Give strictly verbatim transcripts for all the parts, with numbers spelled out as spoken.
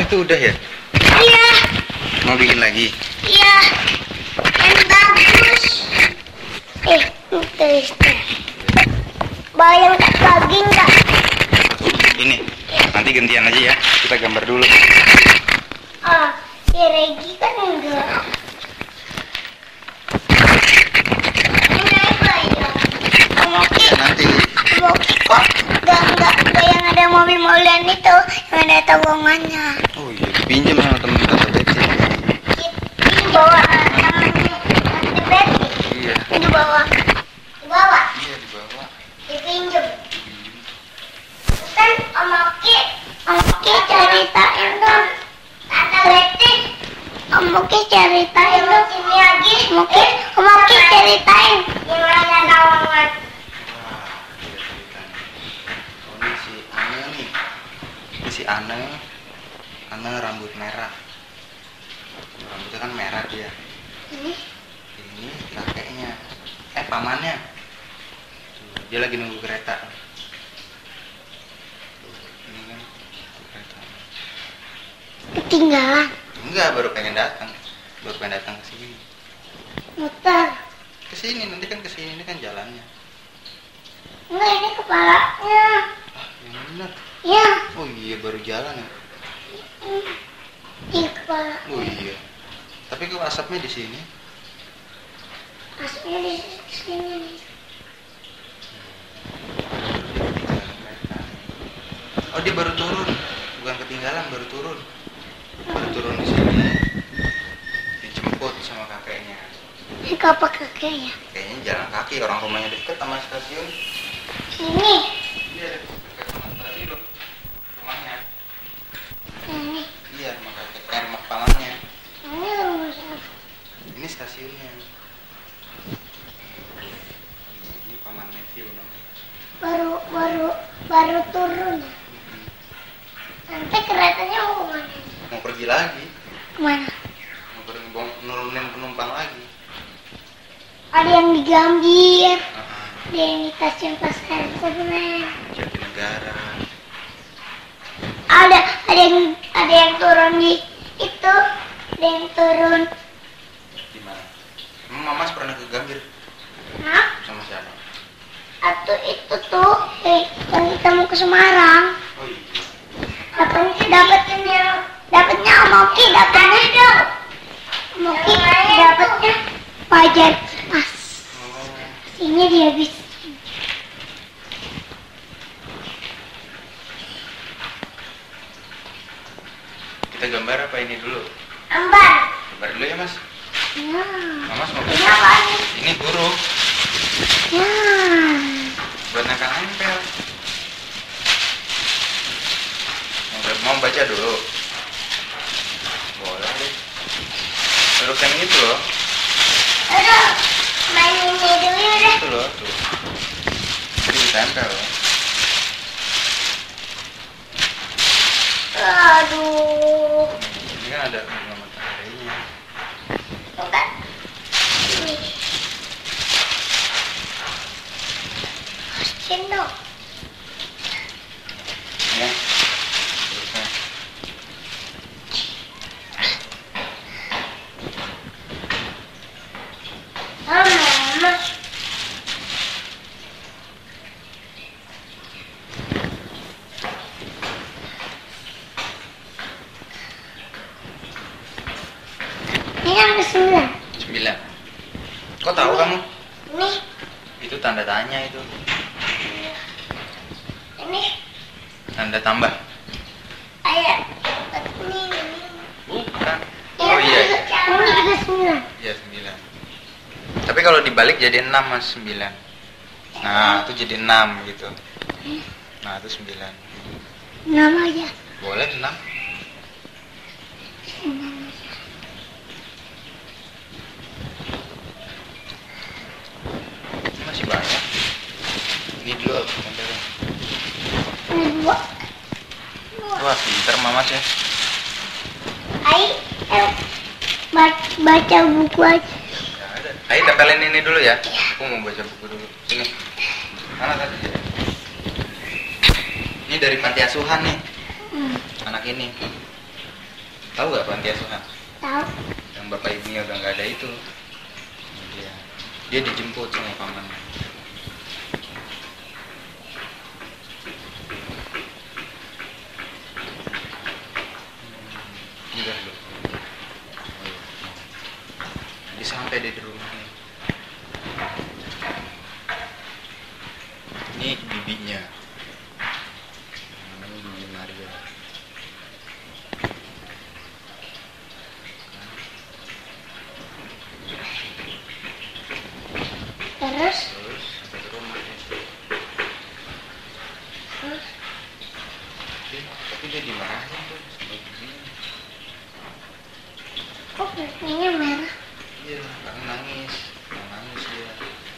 itu udah ya? Iya. Mau bikin lagi? Iya. Yang bagus. Eh, terus. Bayang lagi enggak? Ini. Nanti gantian aja ya. Kita gambar dulu. Ah, si Regi kan enggak. Enggak bayang. Oke. Ya, nanti. Oke kok. Enggak enggak enggak yang ada mobil-mobilan itu, yang ada tabungannya. Oh iya, dipinjam sama temen Tante Betty. Ini bawa tangannya Tante Betty. Iya. Ini bawa. Dibawa. Iya, dibawa. Dipinjam. Kan Om Oki, Om Oki ceritain dong. Tante Betty. Om Oki ceritain dong. Sini lagi. Om Oki, Om Oki ceritain. Gimana tawangan? Oh, ini si Ane nih. Ini si Ane. Ane rambut merah. Rambutnya kan merah dia. Ini. Ini kakeknya. Eh, pamannya. Tuh, dia lagi nunggu kereta. Tuh, ini kan kereta. Ketinggalan. Enggak, baru pengen datang. Baru pengen datang ke sini. Muter. Ke sini, nanti kan ke sini, ini kan jalannya. Enggak, ini kepalanya. Ah, yang benar. Ya. Oh iya, baru jalan ya. Ini kepala. Oh iya. Tapi kok asapnya di sini? Asapnya di sini nih. Oh, dia baru turun. Bukan ketinggalan, baru turun. Baru turun di sini. Dijemput sama kakeknya. Ini apa kakeknya? Kayaknya jalan kaki, orang rumahnya deket sama stasiun. Ini. Iya, dekat sama stasiun. Rumahnya. Ini. Iya, rumah kakek, eh, rumah pamannya. Ini rumah siapa? Ini stasiunnya. Ini paman Matthew namanya. Baru baru baru turun. Mm-mm. Nanti keretanya mau kemana? Mau pergi lagi. Kemana? Mau pergi bong- nurunin penumpang lagi. Ada yang di Gambir, Uh-huh. ada yang di stasiun Pasar Senen. Jatinegara. Ada ada yang ada yang turun di itu, ada yang turun. Di mana? Emang Mamas pernah ke Gambir Nah, sama siapa? atau itu tuh, eh, yang kita mau ke Semarang. Oh iya. Dapatnya dapatnya dapatnya Om Oki dapatnya Om Oki dapatnya Fajar pas Oh. ini dia habis. Kita gambar apa ini dulu? Ambar. Gambar dulu ya, Mas. Ya. Mamas mau Ini apaan? ini huruf Ya. buat nempel-nempel. Mau, mau baca dulu? Boleh deh. Huruf yang itu loh. Aduh, main ini dulu deh. Itu loh, tuh. Jadi ditempel loh. Aduh. Ini kan ada bunga mataharinya. Tuh kan. Ini. Masukin dong. Ya. Terusnya. Ah, Mama. Ini yang ke sembilan. Sembilan. Kok tahu kamu? Ini, Itu tanda tanya itu. ini Tanda tambah. ayat. Ini, ini. Bukan. Ini Oh iya. iya. Ini juga sembilan. Iya, sembilan. Tapi kalau dibalik jadi enam mas sembilan. Nah, itu jadi enam gitu. Nah, itu sembilan. Nama aja. Boleh enam. Ini masih banyak. Ini dulu aku tempelin. Ini dua. Wah, pinter mamas ya. Ayo, eh, ba- baca buku aja. Ya ada. Ayo tempelin ini dulu ya. Aku mau baca buku dulu. Sini. Mana tadi ya? Ini dari panti asuhan nih. Hmm. Anak ini. Tahu nggak panti asuhan? Tahu. Yang bapak ibunya udah nggak ada itu. Dia, dia dijemput sama pamannya. Hmm, udah loh. Jadi sampai deh di rumah nih. Ini bibinya. Namanya Bibi Maria. Terus? Terus sampai ke rumah deh. Terus? Dia, tapi dia dimarahin tuh sama bibinya. Kok pipinya merah? Iya, karena nangis. Karena nangis dia.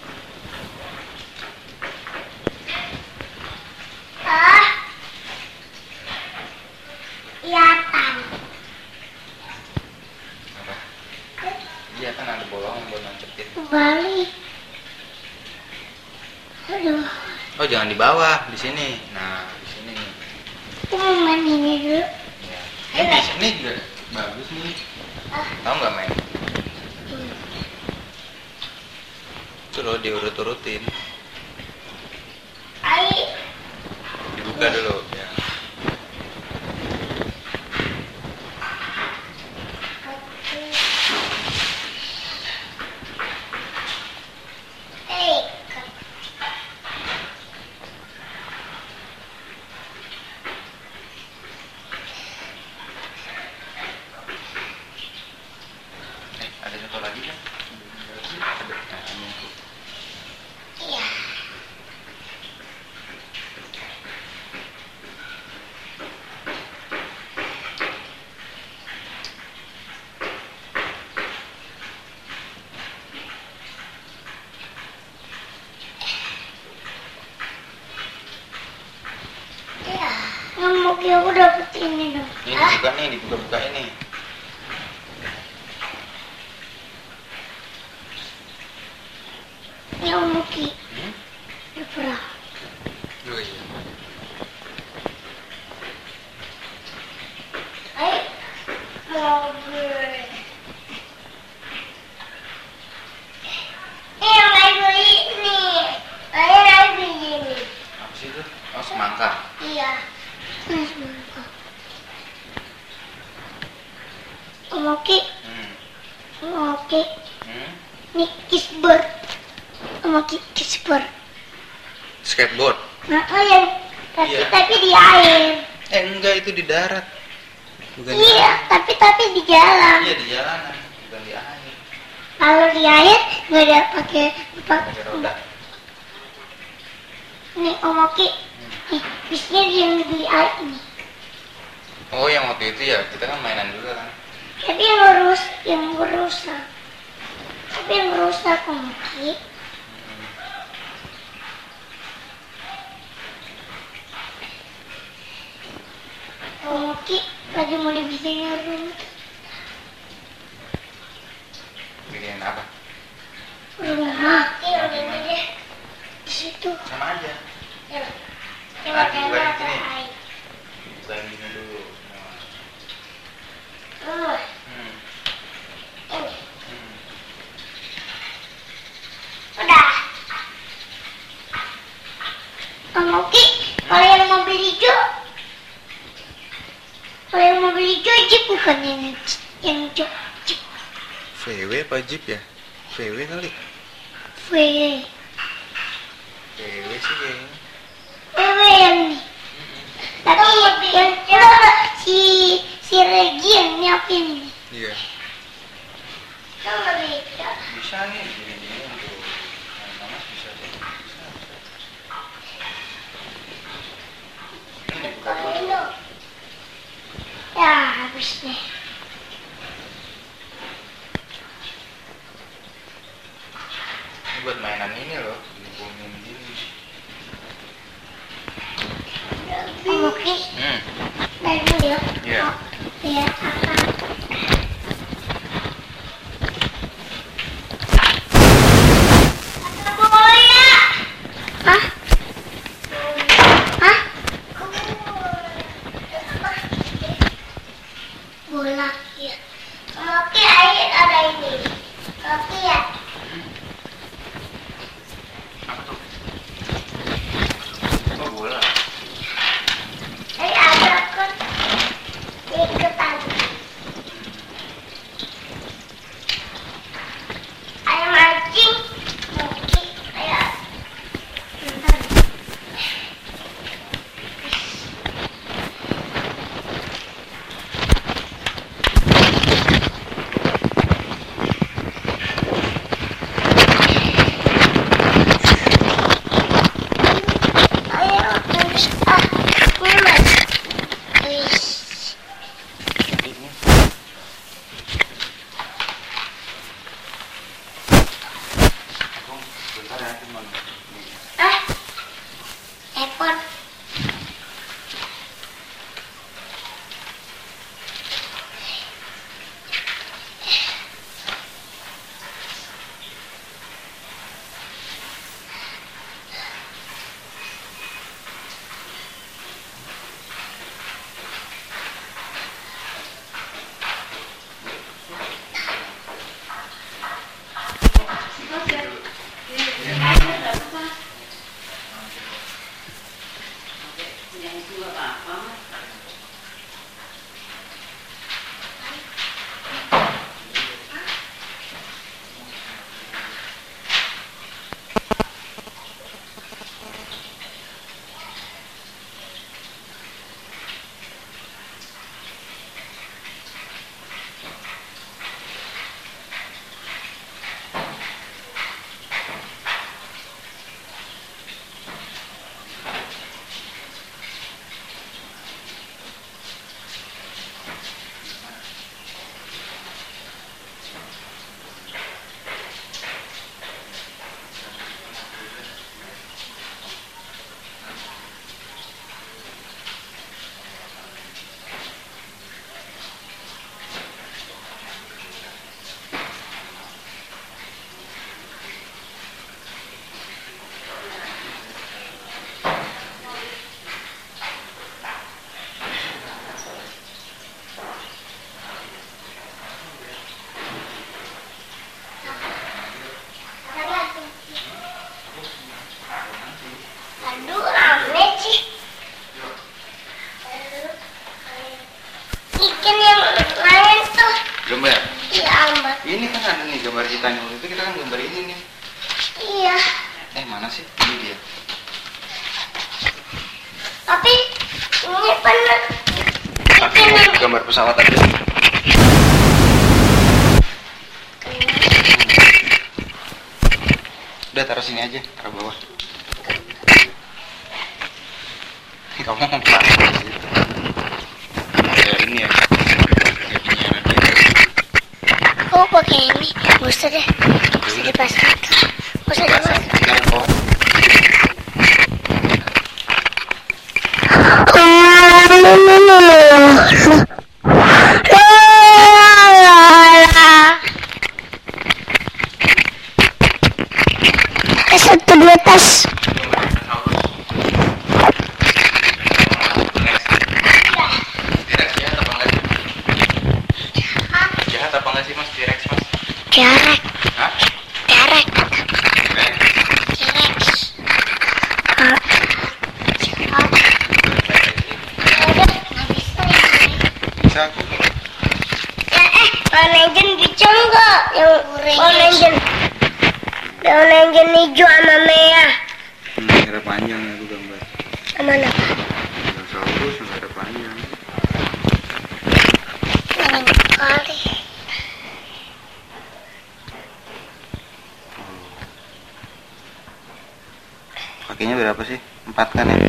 Ah. Kelihatan. Apa? Iya kan ada bolongan buat nancepin. Balik. Aduh. Oh jangan di bawah, di sini. Nah di sini nih. Aku mau main ini dulu. Ya. Eh di sini juga bagus nih. Tahu nggak main? Itu loh diurut-urutin. Ayo. Dibuka dulu. Ya. Eh. Eh ada satu lagi kan? Ada. Nah, ini. Iya. Iya. Ngamuk ya aku dapet ini dong. Ini Ah. dibuka nih, dibuka-buka ini. Ini Om Muki. Hmm? Udah pernah. Oh iya. Ayo. Mobil. Ini yang lagi beli nih. Saya lagi beli ini. Apa sih itu? Oh semangka. Iya. Ini semangka. Om Muki. Hmm. Om Muki. Hmm? Ini kisbird. Om Muki kisbird. Skateboard. Nah, oh yang tapi Iya. tapi di air. Eh enggak itu di darat. Bukan di Iya, air. tapi tapi di jalan. Iya di jalanan, bukan di air. Kalau di air nggak ada pakai Pakai pakai roda. Nih Om Oki, nih bisnya yang di air ini. Oh yang waktu itu ya kita kan mainan juga kan. Tapi yang ngurus, yang merusak. Tapi yang merusak Om Oki. Om Oki lagi mau dibikin rumah. Bikin apa? Rumah. Iya, udah deh. Di situ. Sama aja. Coba Lagi buat tembak gini. air. Bukan gini dulu. Terus, Hmm. ini. Hmm. Udah. Om Oki, kalau yang mobil hijau, kalau yang mobil hijau jeep bukan yang yang jeep jeep V W apa Jeep ya? V W kali. V W V W sih kayaknya. V W yang ini. Tapi yang enggak, si si Regi yang nyiapin ini. Iya. Coba beda. Bisa nih gini-gini untuk panas bisa deh. Bisa. Ini dibuka dulu. Kalau ya habis nih. Ini buat mainan ini loh, dihubungin gini. Om Oki, Hmm. dari dulu ya. Iya. Oh, lihat apa? Bola. Hah? Hah? Bola. Oke ya. Apa tuh? Oh, bola. Eh, ada kan ikutan. Ayo mancing. Mancing. Ayo. Aduh, rame sih. Ikan yang lain tuh. Gambar. Iya, amat. Ini kan ada nih gambar kita nih. Waktu itu kita kan gambar ini nih. Iya. Eh, mana sih? Ini dia. Tapi ini bener. Tapi Ikan yang gambar pesawat aja. Udah taruh sini aja, taruh bawah. Kamu mau pakai di situ. Ya ini ya. Gajinya nanti. Oh, pakai ini. Gak usah deh. Gak usah dipasang. Gak usah dipasang. Tinggal kok. Satu di atas. T-Rex jahat apa enggak? Jahat apa enggak sih Mas T-Rex Mas? Kerek. Hah? Kerek. T-Rex. Kerek. Bisa aku. Ya eh, warna engine bisa enggak? Yang warna engine. Warna engine hijau sama merah. Hmm, ada panjang aku gambar. Mana? Dinosaurus yang ada panjang. Yang kali. Kakinya berapa sih? Empat kan ya?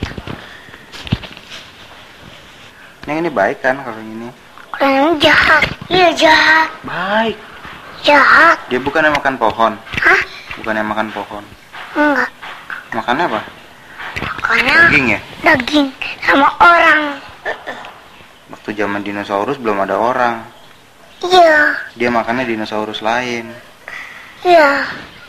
Yang ini baik kan kalau yang ini? Orang jahat. Iya jahat. Baik. Jahat. Dia bukannya makan pohon. Hah? Bukannya makan pohon. Enggak. Makannya apa? Karena Daging ya? daging sama orang. Waktu zaman dinosaurus belum ada orang. Iya. Dia makannya dinosaurus lain. Iya.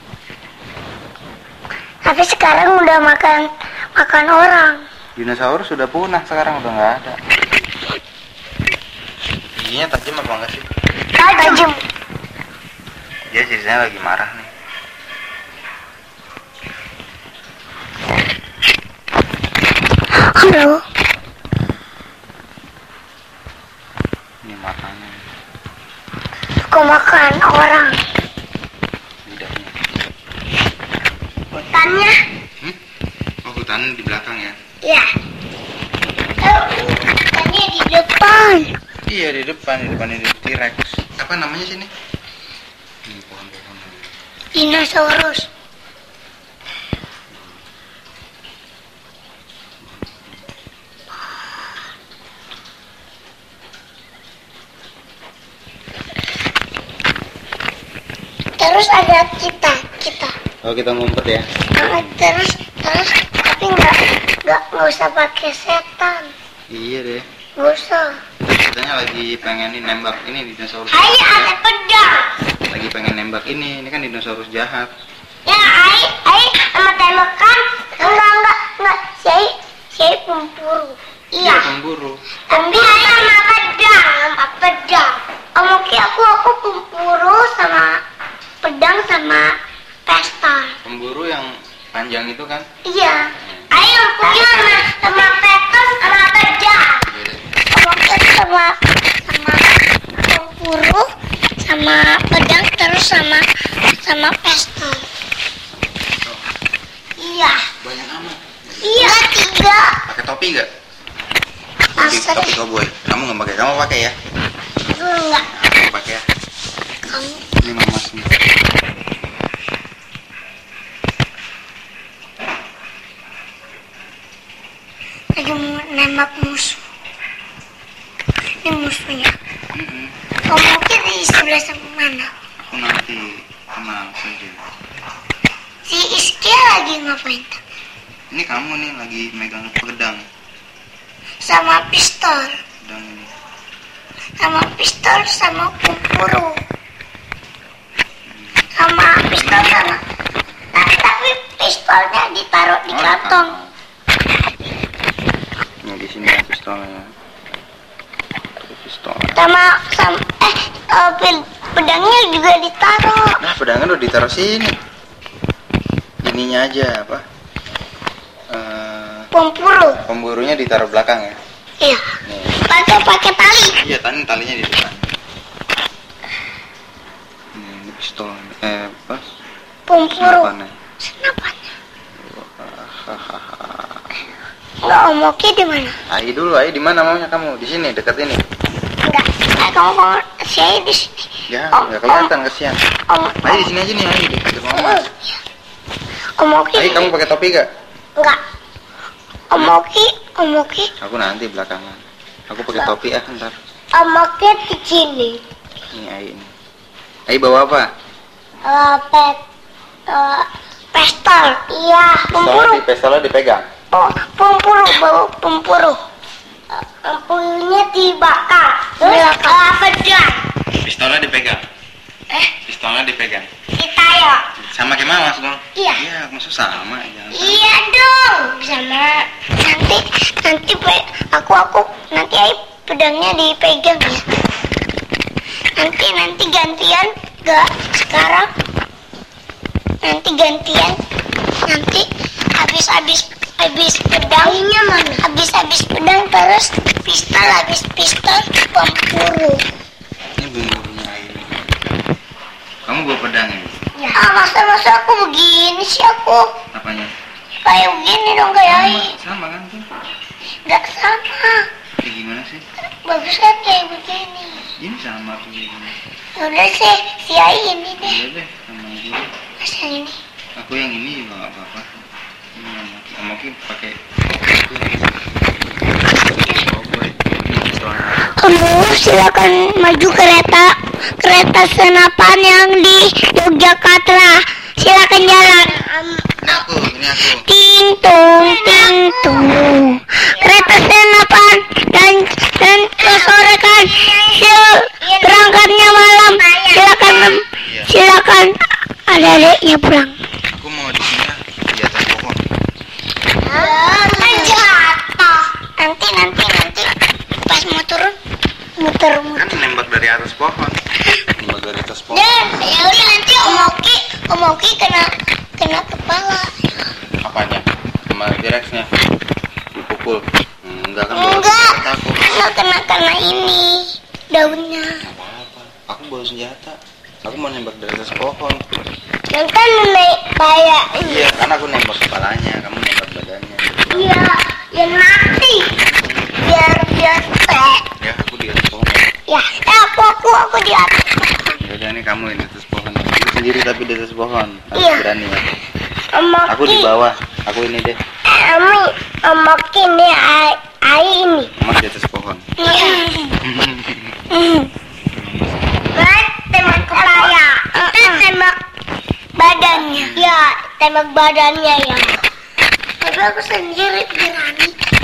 Tapi sekarang udah makan makan orang. Dinosaurus sudah punah, sekarang udah nggak ada. Giginya tajam apa enggak sih? Tajam. Dia Dia ceritanya lagi marah nih. Halo. Ini makannya. Aku makan orang. Lidahnya. Hutannya? Hmm? Oh, hutan di belakang ya? Ya. Oh, hutannya di depan. Iya, di depan, di depan ini T-Rex. Apa namanya sini? Ini pohon-pohon. Dinosaurus. Terus ada kita, kita. Oh, kita ngumpet ya? Uh, terus, terus, tapi nggak, nggak, nggak usah pakai setan. Iya deh. Nggak usah. Katanya lagi pengen nih nembak ini dinosaurus. Ayo ada pedang. Lagi pengen nembak ini, ini kan dinosaurus jahat. Ya, ayo, ayo, sama tembakan. Enggak, enggak, enggak. Saya, saya pemburu. Iya. Pemburu. Tapi ayo sama pedang, sama pedang. Om Oki, aku, aku pemburu sama pedang sama pistol. Pemburu yang panjang itu kan? Iya. Ayo, aku sama sama pistol sama pedang. Om Oki sama sama pemburu sama pedang terus sama sama pistol. Iya. Banyak amat. Iya, tiga. Pakai topi nggak? Topi, Masa topi cowboy. Kamu nggak pakai? Kamu pakai ya? enggak. Kamu pakai ya? Kamu Ini mama sini. lagi mau nembak musuh. Ini musuhnya. Mm-mm. Om Oki di sebelah sama mana? Aku nanti kenal saja. Si Iskia lagi ngapain? Ini kamu nih lagi megang pedang. Sama pistol. Pedang ini. Sama pistol sama pemburu. Sama pistol sama. Tapi, tapi pistolnya ditaruh di Oh, kantong. Ini di sini ya pistolnya. Pistol. Sama sama eh uh, pedangnya juga ditaruh. Nah, pedangnya udah ditaruh sini. Ininya aja apa? Eh, Pemburu. pemburunya ditaruh belakang ya. Iya. Nih. Pakai pakai tali. Iya, tali talinya di depan. Nih, ini pistol. Eh, apa? Pemburu. Senapannya. Senapannya. Hahaha. Enggak, Om Oki di mana? Ayo dulu, ayo di mana maunya kamu? Di sini, dekat ini. Enggak. Eh, kamu kamu saya di sini. Ya, Om, nggak kelihatan kesian. Om, Ayo di sini aja nih, ayo dekat dekat mama. Om Oki. Ayo kamu pakai topi gak? Enggak. Om Oki, Om Oki. Aku nanti belakangan. Aku pakai topi ah ntar. Om Oki di sini. Ini ayo ini. Ayo bawa apa? Uh, pet, uh, pistol. Iya, pemburu. Pistolnya, pistolnya dipegang. Oh, pemburu, bawa pemburu. Uh, Pemburunya dibakar. Terus uh, pedang. Pistolnya dipegang. Eh, Pistolnya dipegang. kita ya. Sama kayak mama dong. Iya. Iya, maksud sama jangan. Iya dong, sama. Nanti, nanti pe- aku aku nanti aja pedangnya dipegang ya. Nanti nanti gantian, gak sekarang. Nanti gantian. Nanti habis habis habis pedangnya mana? Habis habis pedang terus pistol habis pistol pemburu. Ini bumbunya ini. Kamu bawa pedang ini? Ya. Ah masa masa aku begini sih aku Apanya? kayak begini dong kayak Ai. Sama kan tuh? Gak sama. Kayak gimana sih? Bagus kan kayak begini. Ini sama tuh kayak gini. Udah sih, si Ai ini deh. Udah deh, sama yang dulu. Mas yang ini. Aku yang ini juga nggak apa-apa. Ini yang Moki. Yang Moki pakai. Kamu silakan maju kereta kereta senapan yang di Yogyakarta. Silakan jalan. Ini aku, ini aku. Ting tung ting tung. Kereta senapan dan dan kesorekan. Sil berangkatnya malam. Silakan silakan adik-adiknya pulang. Aku mau di sini ah, di atas pohon. Jatuh. Nanti nanti nanti pas mau turun muter muter. Kan nembak dari atas pohon. Nembak dari atas pohon. Dan ya udah nanti Moki kena kena kepala. Apanya? Sama T-Rex-nya dipukul? Enggak kan? Enggak. Takut. Kena kena kena ini daunnya. Apa-apa. Aku bawa senjata. Aku mau nembak dari atas pohon. Yang kan naik kayak ini. Iya, karena aku nembak kepalanya, kamu nembak badannya. Iya, yang mati. Biar biar teh. Ya, aku di atas pohon. Ya, eh, aku aku aku di atas. Yaudah nih kamu ini di atas pohon. Aku sendiri tapi di atas pohon. Harus Iya. berani ya. Moki. Aku di bawah. Aku ini deh. Eh, Ami, Moki ini ai ai ini. Mas di atas pohon. Iya. Mas tembak kepala. Itu tembak badannya. Ya, tembak badannya ya. Tapi aku sendiri berani.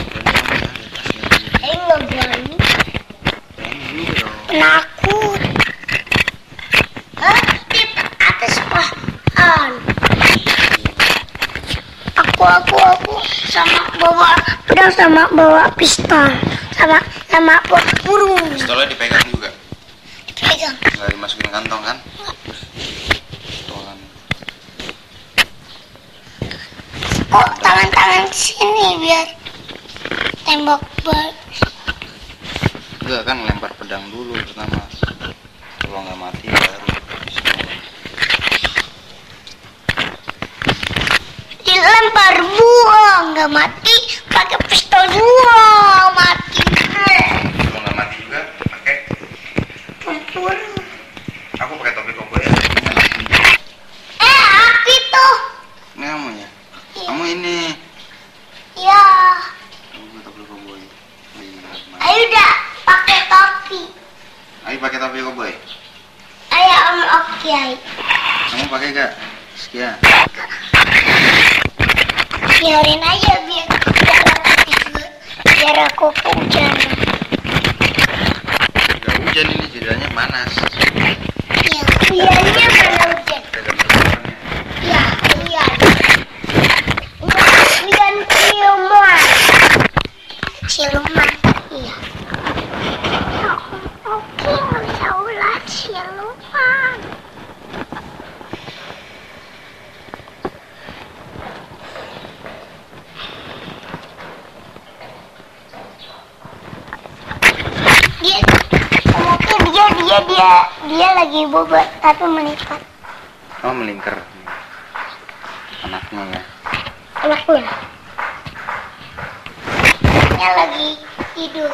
Eh, nggak berani. Penakut. Hah? Di atas pohon. Aku, aku, aku sama bawa pedang sama bawa pistol sama sama bawa burung. Pistolnya dipegang juga. Pegang. Nggak dimasukin kantong kan? Pistolan. Kok tangan-tangan sini biar tembak bar. Enggak kan lempar pedang dulu pertama. Kalau nggak mati baru pistol. Dilempar buang nggak mati pakai pistol buang mati. Kalau nggak mati juga pakai. Tempur. Aku pakai topi koboi ya. Eh, api tuh. Ini kamu ya. Kamu ini. Ya. Kamu topi koboi. Ayo dah pakai topi. Ayo pakai topi koboi. Ayo om oke. Kamu pakai gak? Sekian. Biarin aja biar biar aku tidur, biar aku kehujanan. Gak hujan ini jadinya panas. Ya, hujannya mana hujan? Ya, hujan. Hujan siluman. Siluman, iya. Oke, nggak bisa ulah siluman. Dia, mungkin dia dia dia dia lagi bobot tapi meningkat. Oh melingkar. Anaknya ya. Anaknya. Anaknya lagi tidur.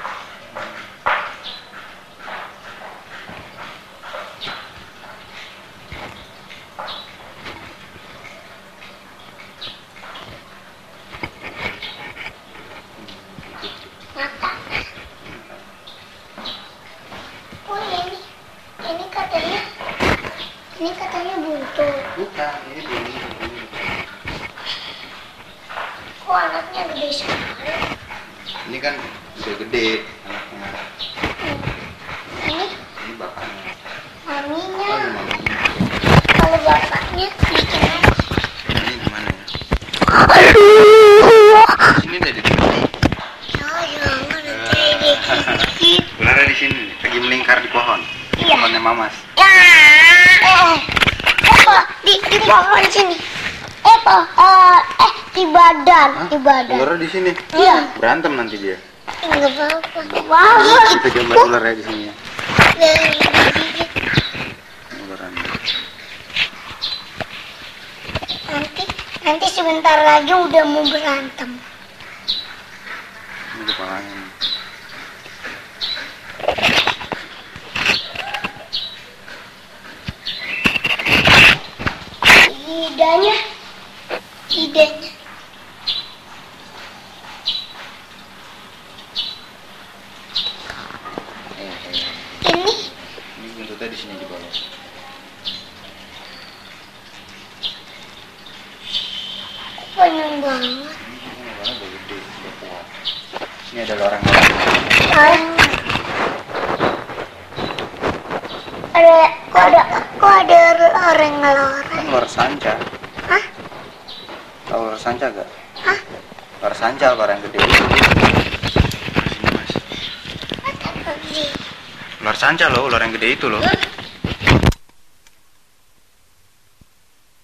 Mata. Oh ini, ini katanya, ini katanya buntut. Bukan, ini bunyi. Kok anaknya gede sekali? Ini kan udah gede anaknya. Hmm. Ini Ini bapaknya. maminya. Oh, ini maminya. Kalau bapaknya bikin aja. Ini gimana ya? Aduh. Sini deh di sini. Ya jangan nanti dikit. Ularnya di sini, lagi melingkar di pohon. Iya. Pohonnya Mamas. Ya. Eh. Apa di di pohon sini? Eh po, eh, eh di badan, Hah? di badan. Ularnya di sini. Iya. Berantem nanti dia. Enggak apa-apa. Enggak apa-apa. Kita gambar ularnya di sini ya. Ularnya. Nanti nanti sebentar lagi udah mau berantem. Ini kepalanya. nih. Lidahnya, lidahnya. Eh, eh. Ini Ini buntutnya di sini di bawah. panjang banget. Ini ularnya udah gede, udah kuat. Ini ada loreng-loreng. Ah. Ada kok ada kok ada loreng-loreng. Kan ular sanca. Hah? Tahu ular sanca gak? Hah? Ular sanca, ular yang gede. Sini mas. Apa? Ular sanca loh, ular yang gede itu loh.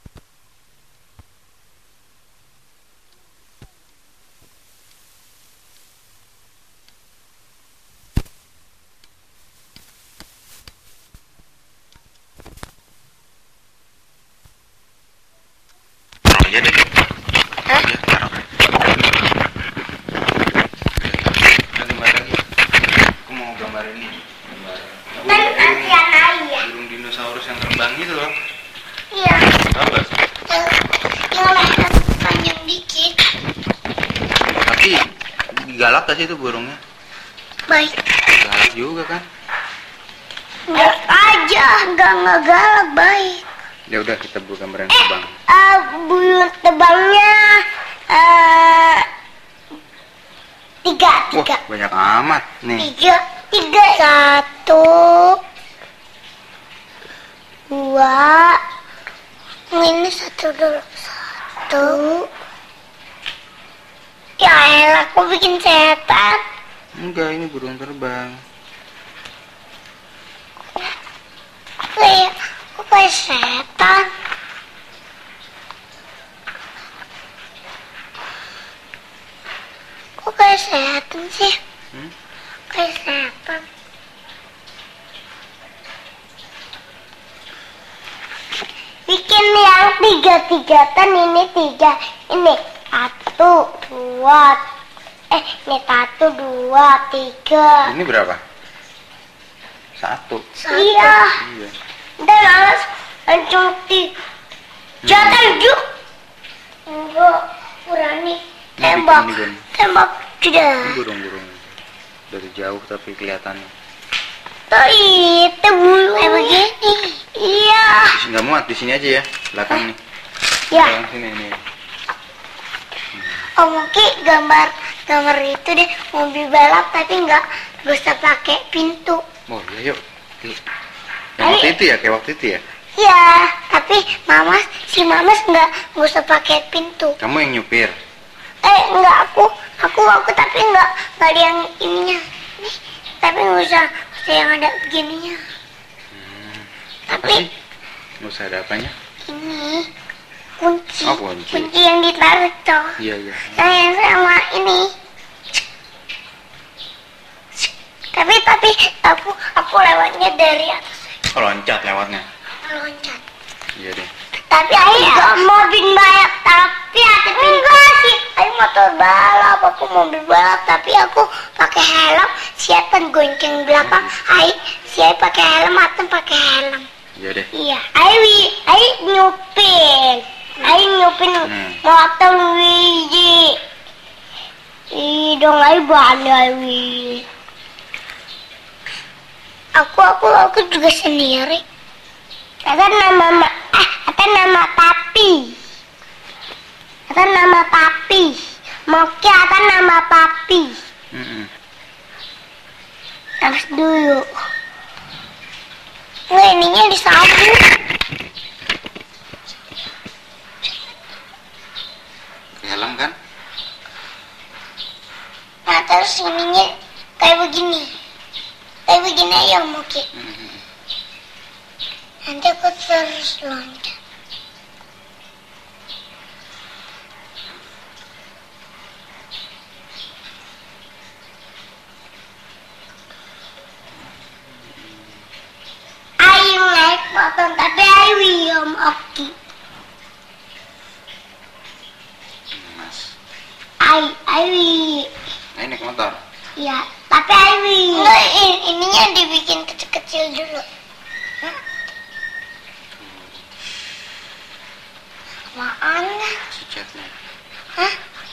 terbang gitu loh. Iya. Tahu nggak sih? Yang, yang leher panjang dikit. Tapi galak gak sih itu burungnya? Baik. Galak juga kan? Baik aja, nggak ngegalak, baik. Ya udah kita buat gambaran Eh, terbang. uh, bulu terbangnya uh, tiga, tiga. Wah, banyak amat nih. Tiga, tiga. Satu, dua. Ini satu dulu. Satu. Ya elah, aku bikin setan. Enggak, ini burung terbang. Kayak, aku kayak setan. Kok kayak setan sih? Hmm? Kayak setan. Bikin yang tiga-tigatan, ini tiga. Ini satu, dua. Eh, ini satu, dua, tiga. Ini berapa? Satu. Iya. Iya. Dan alas langsung di jatuh juk. Enggak, berani. Tembak, Ini bikin tembak Ini sudah. burung-burung dari jauh tapi kelihatannya. Tuh itu bulu. Kayak begini. Iya. Di sini nggak muat, di sini aja ya, belakang nih. Ya. Belakang sini nih. Oh mungkin gambar gambar itu deh mobil balap tapi nggak nggak usah pakai pintu. Oh iya yuk. Yang waktu itu ya, kayak waktu itu ya. Iya, tapi mamas si mamas nggak nggak usah pakai pintu. Kamu yang nyupir. Eh nggak aku aku aku tapi nggak nggak ada yang ininya. Nih, tapi nggak usah nggak usah yang ada begininya. Hmm. Apa Tapi sih? Nggak usah ada apanya? ini kunci Oh, kunci. kunci yang ditarik tuh. Iya iya. Yang sama ini. Tapi tapi aku aku lewatnya dari atas. Oh, loncat lewatnya. Loncat. Iya deh. Tapi Ayu nggak mobil balap, tapi ada enggak sih. Ayu motor balap, aku mobil balap, tapi aku pakai helm. Siapa gonceng belakang? Ayu siapa pakai helm, atau pakai helm? Iya deh. Iya. Ayu Ayu nyupin, Ayu nyupin Hmm. motor Luigi. Ih dong Ayu balik Ayu. Aku aku aku juga sendiri. Kata nama ma ah kata nama papi. Kata nama papi. Moki kata nama papi. Mm-mm. Harus dulu. Nggak ininya disabut. Pakai helm kan? Nah terus ininya kayak begini. Kayak begini ya Moki. Mm-mm. Nanti aku terus loncat. Ayu naik motor tapi Ayu yang oke. Mas. Ayu Ayu Nah, ini naik motor. ya tapi Ayu. Enggak in- ininya dibikin kecil-kecil dulu. Hah? Mana? Si catnya. Hah?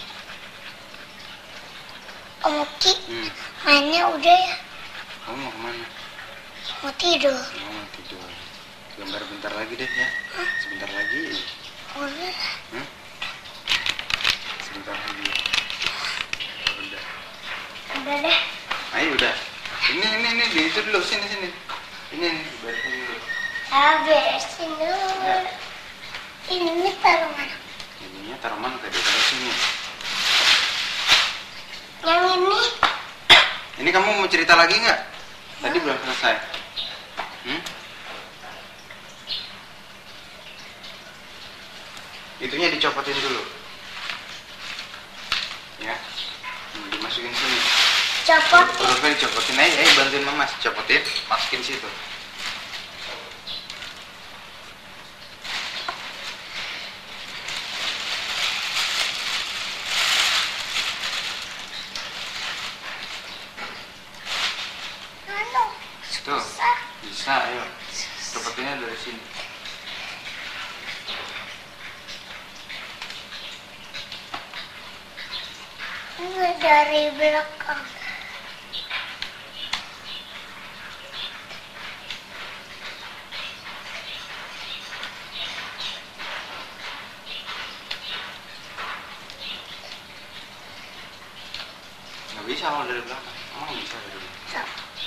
Om Oki, Hmm. mainnya udah ya? Kamu mau kemana? Mau tidur. Mau mau tidur. Gambar bentar lagi deh ya. Sebentar lagi. Udah. Hmm? Sebentar lagi. Udah. Udah deh. Ayo udah. Ini ini ini di itu dulu sini sini. Ini ini beresin dulu. Habisin dulu. Ya. Ini nih taruh mana? Ininya taruh mana tadi? Taruh sini. Yang ini? Ini kamu mau cerita lagi nggak? Tadi belum selesai. Hmm? Itunya dicopotin dulu. Ya. Hmm, dimasukin sini. Copot. Hurufnya dicopotin aja, eh bantuin mama copotin, masukin situ. Anu, Tuh, susah. bisa, ayo. Copotinnya dari sini. Enggak, dari belakang. Nggak bisa kalau dari belakang. Oh, bisa dari belakang.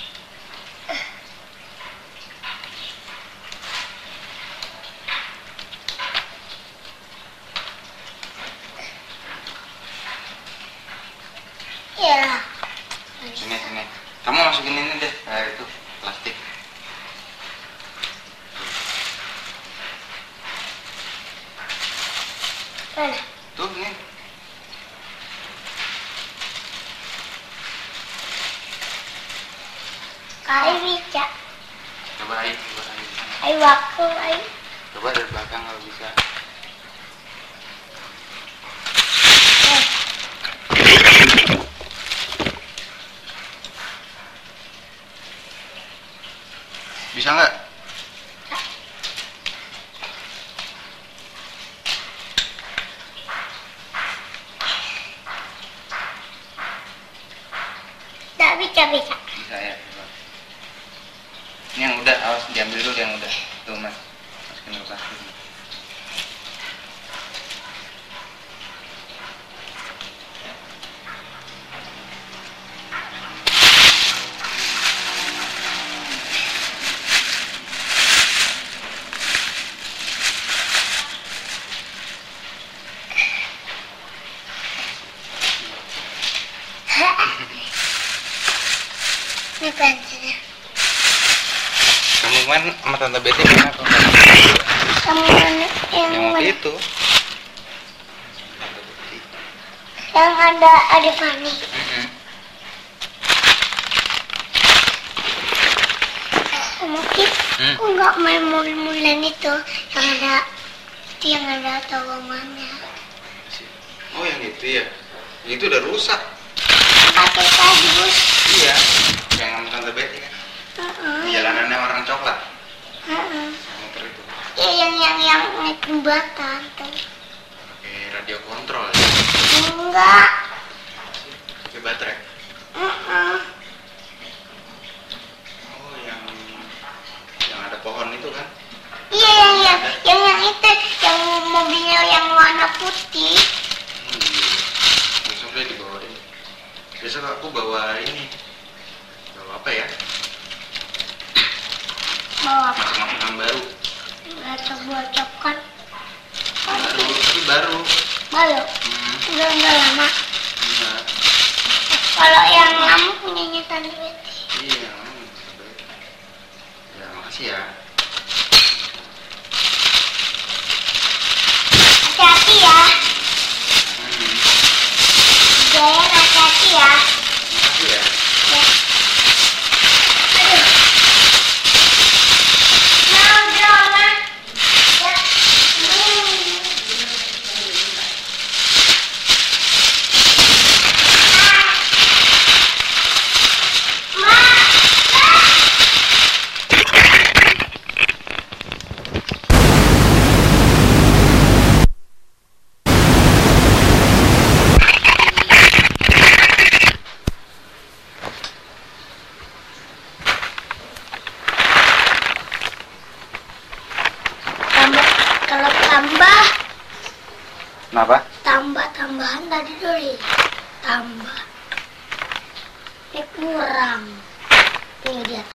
Ya. Sini, sini. Kamu masukin ini deh, kayak itu plastik. Mana? Tuh nih. Ayo bisa. Coba ayo, coba ayo. Ayo waktu, ayo. Coba dari belakang kalau bisa. Eh, Bisa nggak? tak bisa, bisa. Bisa ya. Coba. Ini yang udah, awas diambil dulu yang udah. Tuh mas, masukin ke plastik. Ini pensilnya. Kamu main sama tante Betty mana? Kok nggak? Kamu mana? Yang Yang waktu mana? itu. Yang ada adik Fani. Mm-mm. Mungkin Hmm. aku nggak main mul-mulan itu yang ada itu yang ada terowongannya. Oh yang itu ya? Yang itu udah rusak. Pakai kardus. Iya. Yang sama tante Betty kan? Heeh. Jalanannya warna coklat. Heeh. Yang motor itu. Ya, yang yang yang naik jembatan tuh. Pakai radio kontrol ya? Enggak. Pakai baterai. Heeh. Oh yang yang ada pohon itu kan? Iya yang yang yang yang itu yang mobilnya yang warna putih. Hmm, iya. Besok deh dibawain. Besok aku bawa ini. Bawa apa ya? Bawa apa? Makanan baru. Atau buat coklat. Baru, tapi baru. Baru. Hmm, Udah udah lama. enggak. Kalau yang lama punyanya Tante Betty. Iya, hmm, sampai. Ya, makasih ya. Hati-hati ya. Hmm, Jayan hati-hati ya. makasih ya. Ya. Aduh. Mau drama. Ya. Hmm. Ah. Ma. Ah. Tambah, kalau tambah, Kenapa? tambah tambahan tadi dulu. Tambah. Ini kurang. Ini dia.